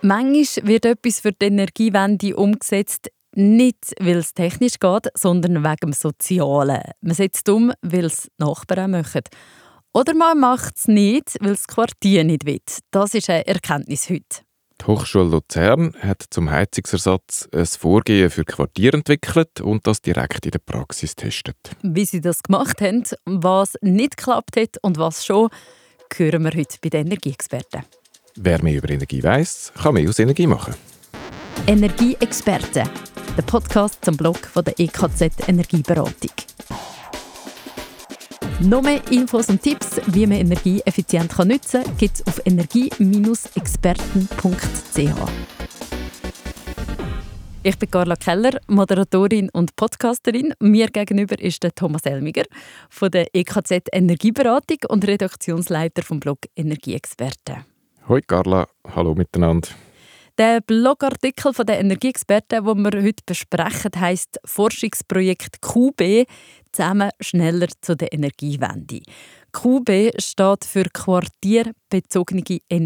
Manchmal wird etwas für die Energiewende umgesetzt, nicht weil es technisch geht, sondern wegen dem Sozialen. Man setzt um, weil es die Nachbarn auch machen. Oder man macht es nicht, weil das Quartier nicht will. Das ist eine Erkenntnis heute. Die Hochschule Luzern hat zum Heizungsersatz ein Vorgehen für Quartiere entwickelt und das direkt in der Praxis testet. Wie sie das gemacht haben, was nicht geklappt hat und was schon, hören wir heute bei den Energieexperten. Wer mehr über Energie weiss, kann mehr aus Energie machen. Energieexperten, der Podcast zum Blog von der EKZ Energieberatung. Noch mehr Infos und Tipps, wie man Energie effizient nutzen kann, gibt es auf energie-experten.ch. Ich bin Carla Keller, Moderatorin und Podcasterin. Mir gegenüber ist der Thomas Elmiger von der EKZ Energieberatung und Redaktionsleiter vom Blog Energieexperten. Hoi Carla, hallo miteinander. Der Blogartikel der Energieexperten, den wir heute besprechen, heisst «Forschungsprojekt QB – Zusammen schneller zu der Energiewende». QB steht für quartierbezogene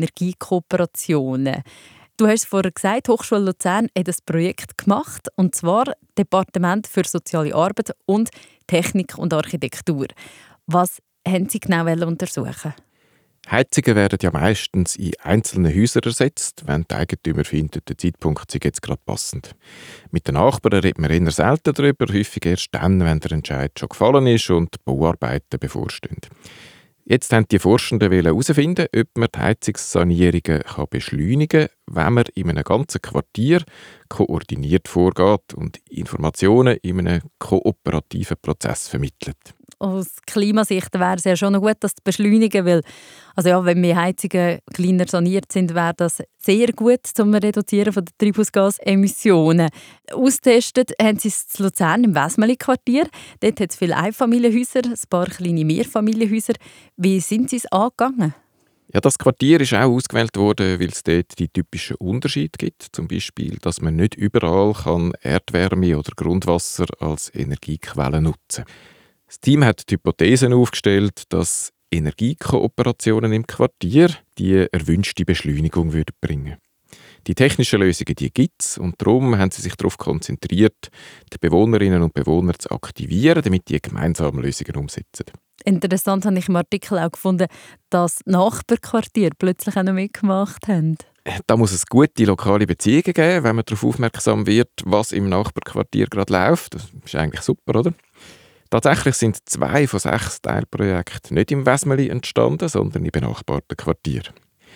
Energiekooperationen. Du hast es vorher gesagt, die Hochschule Luzern hat ein Projekt gemacht, und zwar Departement für Soziale Arbeit und Technik und Architektur. Was haben Sie genau untersuchen? Heizungen werden ja meistens in einzelnen Häusern ersetzt, wenn die Eigentümer finden, der Zeitpunkt sei jetzt gerade passend. Mit den Nachbarn redet man eher selten darüber, häufig erst dann, wenn der Entscheid schon gefallen ist und die Bauarbeiten bevorstehen. Jetzt haben die Forschenden herausfinden, ob man die Heizungssanierungen beschleunigen kann, wenn man in einem ganzen Quartier koordiniert vorgeht und Informationen in einem kooperativen Prozess vermittelt. Aus Klimasicht wäre es ja schon noch gut, das zu beschleunigen, weil wenn mehr Heizungen kleiner saniert sind, wäre das sehr gut zum Reduzieren der Treibhausgasemissionen. Austestet haben sie es in Luzern im Wesmeli-Quartier. Dort hat es viele Einfamilienhäuser, ein paar kleine Mehrfamilienhäuser. Wie sind sie es angegangen? Ja, das Quartier ist auch ausgewählt worden, weil es dort die typischen Unterschiede gibt. Zum Beispiel, dass man nicht überall Erdwärme oder Grundwasser als Energiequelle nutzen kann. Das Team hat die Hypothesen aufgestellt, dass Energiekooperationen im Quartier die erwünschte Beschleunigung bringen würden. Die technischen Lösungen gibt es, und darum haben sie sich darauf konzentriert, die Bewohnerinnen und Bewohner zu aktivieren, damit die gemeinsam Lösungen umsetzen. Interessant habe ich im Artikel auch gefunden, dass Nachbarquartier plötzlich auch noch mitgemacht haben. Da muss es gute lokale Beziehungen geben, wenn man darauf aufmerksam wird, was im Nachbarquartier gerade läuft. Das ist eigentlich super, oder? Tatsächlich sind 2 von 6 Teilprojekten nicht im Wesmeli entstanden, sondern in benachbarten Quartieren.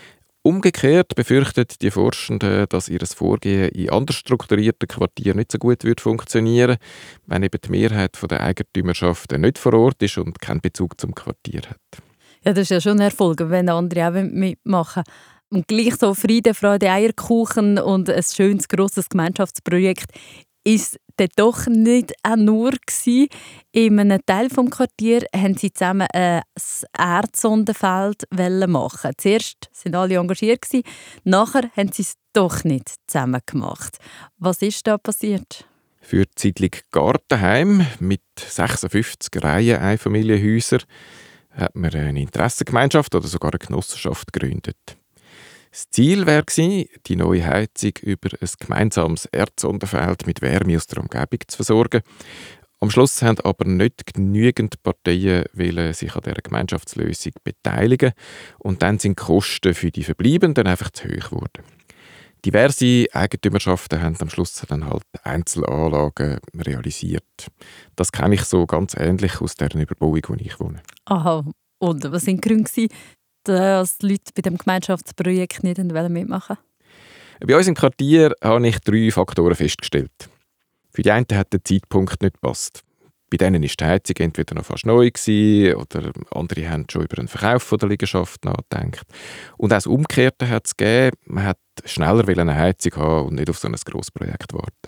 Umgekehrt befürchten die Forschenden, dass ihr Vorgehen in anders strukturierten Quartieren nicht so gut funktionieren, wenn eben die Mehrheit der Eigentümerschaften nicht vor Ort ist und keinen Bezug zum Quartier hat. Ja, das ist ja schon ein Erfolg, wenn andere auch mitmachen wollen. Und gleich so Friede, Freude, Eierkuchen und ein schönes, grosses Gemeinschaftsprojekt ist das doch nicht auch nur gewesen. In einem Teil des Quartiers haben sie zusammen ein Erdsondenfeld machen. Zuerst waren alle engagiert, nachher haben sie es doch nicht zusammen gemacht. Was ist da passiert? Für die Siedlung Gartenheim mit 56 Reihen Einfamilienhäusern hat man eine Interessengemeinschaft oder sogar eine Genossenschaft gegründet. Das Ziel wäre, die neue Heizung über ein gemeinsames Erdsondenfeld mit Wärme aus der Umgebung zu versorgen. Am Schluss haben aber nicht genügend Parteien sich an dieser Gemeinschaftslösung beteiligen, und dann sind die Kosten für die Verbleibenden einfach zu hoch geworden. Diverse Eigentümerschaften haben am Schluss dann halt Einzelanlagen realisiert. Das kenne ich so ganz ähnlich aus der Überbauung, wo ich wohne. Aha, und was waren die Gründe, dass die Leute bei diesem Gemeinschaftsprojekt nicht mitmachen wollten? Bei uns im Quartier habe ich 3 Faktoren festgestellt. Für die einen hat der Zeitpunkt nicht gepasst. Bei denen war die Heizung entweder noch fast neu gewesen, oder andere haben schon über den Verkauf der Liegenschaft nachgedacht. Und auch das Umgekehrte hat es gegeben. Man hat schneller eine Heizung haben und nicht auf so ein grosses Projekt warten.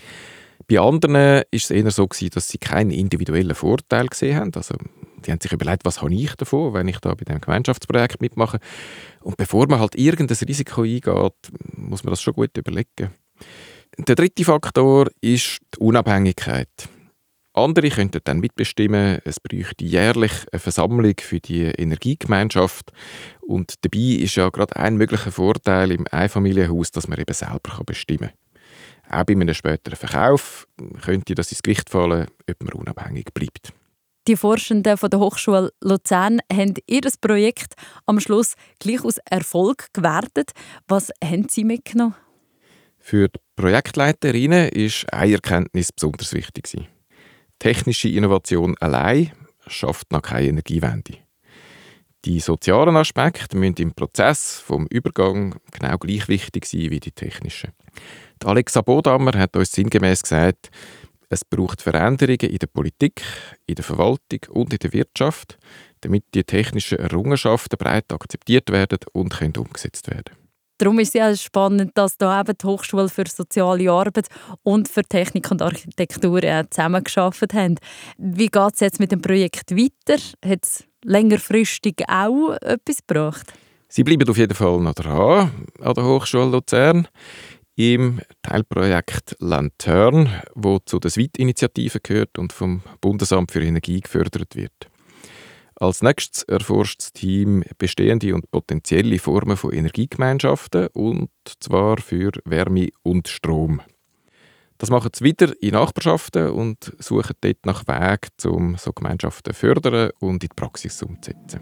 Bei anderen war es eher so, dass sie keinen individuellen Vorteil gesehen haben. Also, die haben sich überlegt, was habe ich davon, wenn ich da bei diesem Gemeinschaftsprojekt mitmache. Und bevor man halt irgendein Risiko eingeht, muss man das schon gut überlegen. Der dritte Faktor ist die Unabhängigkeit. Andere könnten dann mitbestimmen, es bräuchte jährlich eine Versammlung für die Energiegemeinschaft. Und dabei ist ja gerade ein möglicher Vorteil im Einfamilienhaus, dass man eben selber bestimmen kann. Auch bei einem späteren Verkauf könnte das ins Gewicht fallen, ob man unabhängig bleibt. Die Forschenden von der Hochschule Luzern haben ihr Projekt am Schluss gleich als Erfolg gewertet. Was haben Sie mitgenommen? Für die Projektleiterinnen war eine Erkenntnis besonders wichtig. Technische Innovation allein schafft noch keine Energiewende. Die sozialen Aspekte müssen im Prozess vom Übergang genau gleich wichtig sein wie die technischen. Die Alexa Bodammer hat uns sinngemäß gesagt, es braucht Veränderungen in der Politik, in der Verwaltung und in der Wirtschaft, damit die technischen Errungenschaften breit akzeptiert werden und können umgesetzt werden. Darum ist es ja spannend, dass da eben die Hochschule für soziale Arbeit und für Technik und Architektur zusammengearbeitet haben. Wie geht es jetzt mit dem Projekt weiter? Hat es längerfristig auch etwas gebracht? Sie bleiben auf jeden Fall noch dran an der Hochschule Luzern im Teilprojekt Lantern, wo zu der SWIT-Initiative gehört und vom Bundesamt für Energie gefördert wird. Als nächstes erforscht das Team bestehende und potenzielle Formen von Energiegemeinschaften, und zwar für Wärme und Strom. Das machen sie wieder in Nachbarschaften und suchen dort nach Wegen, um so Gemeinschaften zu fördern und in die Praxis umzusetzen.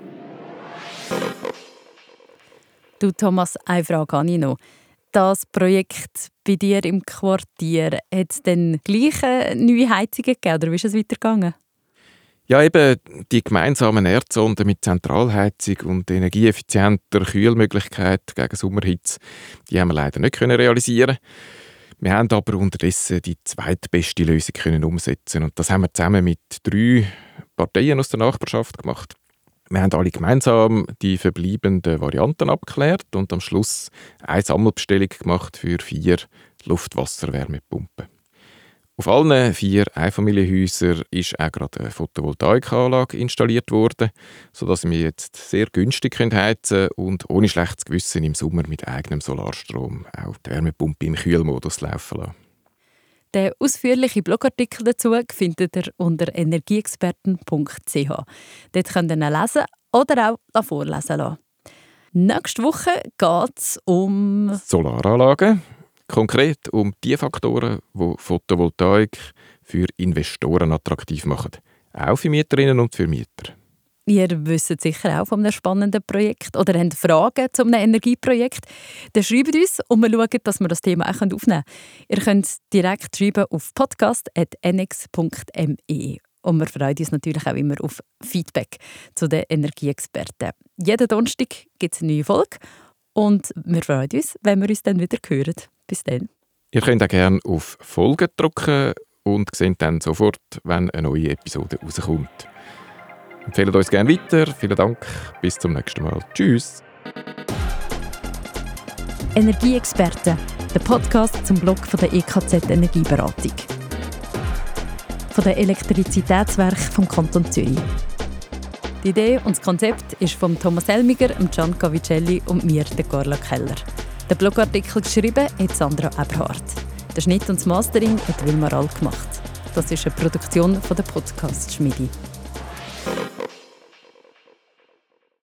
Du Thomas, eine Frage habe ich noch. Das Projekt bei dir im Quartier, hat es dann gleich neue Heizungen gegeben oder wie ist es weitergegangen? Ja, eben die gemeinsamen Erdsonden mit Zentralheizung und energieeffizienter Kühlmöglichkeit gegen Sommerhitze, die haben wir leider nicht realisieren. Wir haben aber unterdessen die zweitbeste Lösung können umsetzen und das haben wir zusammen mit 3 Parteien aus der Nachbarschaft gemacht. Wir haben alle gemeinsam die verbleibenden Varianten abgeklärt und am Schluss eine Sammelbestellung gemacht für 4 Luft-Wasser-Wärmepumpen. Auf allen 4 Einfamilienhäusern ist auch gerade eine Photovoltaikanlage installiert worden, sodass wir jetzt sehr günstig heizen können und ohne schlechtes Gewissen im Sommer mit eigenem Solarstrom auch die Wärmepumpe im Kühlmodus laufen lassen. Den ausführlichen Blogartikel dazu findet ihr unter energieexperten.ch. Dort könnt ihr ihn lesen oder auch vorlesen lassen. Nächste Woche geht es um Solaranlagen. Konkret um die Faktoren, die Photovoltaik für Investoren attraktiv machen. Auch für Mieterinnen und für Mieter. Ihr wisst sicher auch von einem spannenden Projekt oder habt Fragen zu einem Energieprojekt. Dann schreibt uns und wir schauen, dass wir das Thema auch aufnehmen können. Ihr könnt direkt schreiben auf podcast.nx.me. Und wir freuen uns natürlich auch immer auf Feedback zu den Energieexperten. Jeden Donnerstag gibt es eine neue Folge und wir freuen uns, wenn wir uns dann wieder hören. Bis dann. Ihr könnt auch gerne auf Folgen drücken und seht dann sofort, wenn eine neue Episode rauskommt. Empfehlt uns gerne weiter. Vielen Dank. Bis zum nächsten Mal. Tschüss. Energieexperten, der Podcast zum Blog von der EKZ Energieberatung. Von den Elektrizitätswerken vom Kanton Zürich. Die Idee und das Konzept ist von Thomas Elmiger, Gian Cavicelli und mir, der Carla Keller. Der Blogartikel geschrieben hat Sandra Eberhardt. Der Schnitt und das Mastering hat Wilmar All gemacht. Das ist eine Produktion von der Podcast-Schmiede.